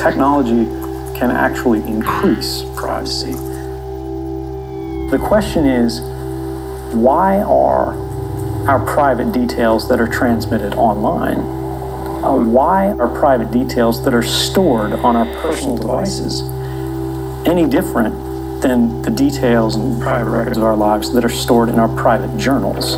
technology can actually increase privacy. The question is, why are our private details that are transmitted online, why are private details that are stored on our personal devices any different than the details and private records of our lives that are stored in our private journals?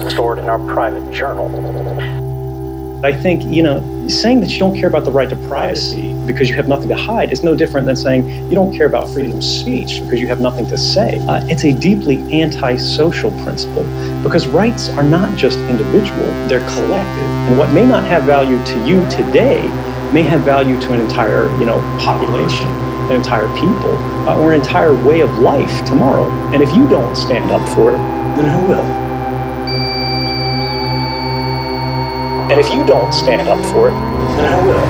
I think, saying that you don't care about the right to privacy because you have nothing to hide is no different than saying you don't care about freedom of speech because you have nothing to say. It's a deeply anti-social principle because rights are not just individual, they're collective. And what may not have value to you today may have value to an entire, population, an entire people, or an entire way of life tomorrow. And if you don't stand up for it, then who will? And if you don't stand up for it, then who will?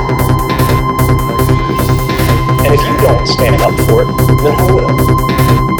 And if you don't stand up for it, then who will?